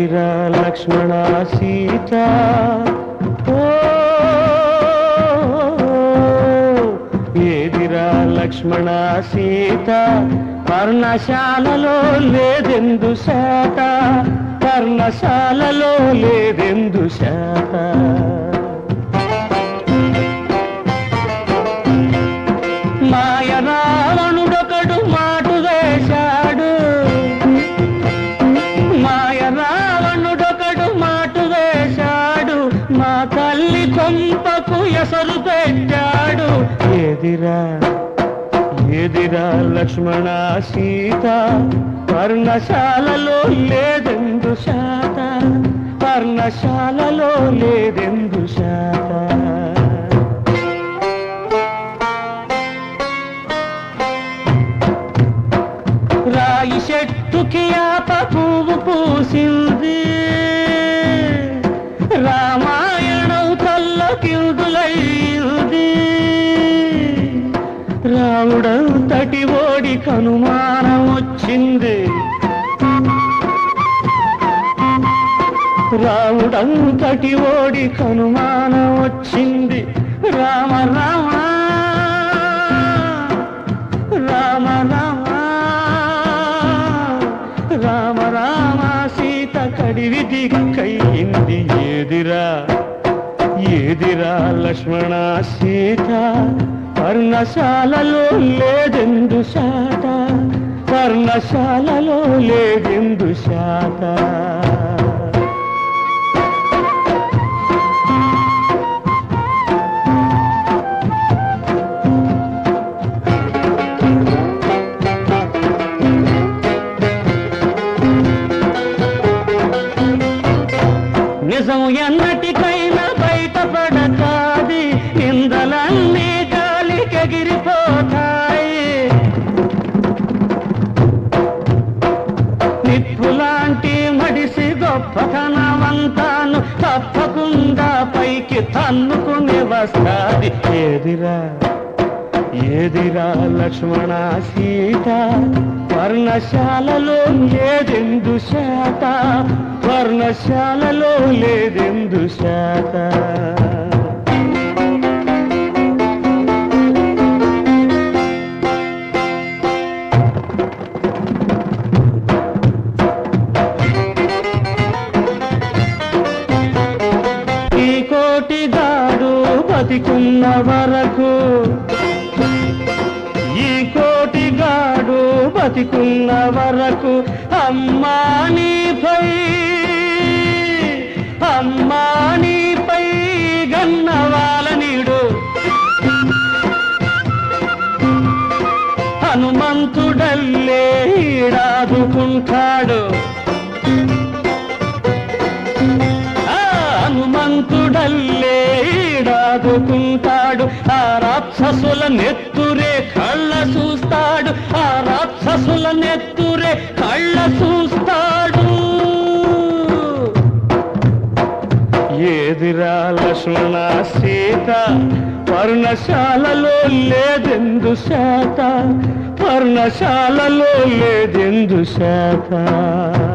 ఏదిరా లక్ష్మణ సీత ఓ ఏదిరా లక్ష్మణ సీత పర్ణశాలలో లేదెందు శాత పర్ణశాలలో లేదెందు శాత మాయ రావణుడొకడు మాటు వేశాడు మాయ రావణుడొకడు మాటు వేశాడు మా తల్లి కొంపకు ఎసరు పెట్టాడు ఏదిరా ఏదిరా లక్ష్మణ సీత పర్ణశాలలో లేదెందు శాత పర్ణశాలలో లేదెందు శాత రాయి చెట్టుకి ఆప పువ్వు పూసింది రామాయణం తల్లకిందులైంది రాముడంతటి ఓడి కనుమానం వచ్చింది రాముడంతటి ఓడి కనుమానం వచ్చింది రామ రామ రామ రామ రామ రామ సీత కడివి దిక్కయింది ఏదిరా ఏదిరా లక్ష్మణ సీత పర్ణశాలలో లేదెందు శాత పర్ణశాలలో లేదెందు శాత నిజం ఎన్నటికైనా బయటపడతాది నిందలన్నీ గాలికెగిరిపోతాయి నిప్పులాంటి మడిసి గొప్పతనమంతాను తప్పకుండా పైకి తన్నుకుని వస్తాది ఏదిరా ఏదిరా లక్ష్మణ సీత పర్ణశాలలో లేదెందు శాత పర్ణశాలలో లేదెందు శాత ఈ కోటిగాడు బతికున్న వరకు ఈ కోటిగాడు బతికున్న వరకు అమ్మా నీపై గన్నవాలనీడు హనుమంతుడల్లే ఈడాదుకుంటాడు హనుమంతుడల్లే ఈడాదుకుంటాడు ఆ రాక్షసుల నెత్తురే కళ్ళ చూస్తాడు ఆ రాక్షసుల నెత్తురే కళ్ళ చూస్తాడు ఏదిరా లక్ష్మణ సీత పర్ణశాలలో లేదెందు శాత పర్ణశాలలో లేదెందు శాత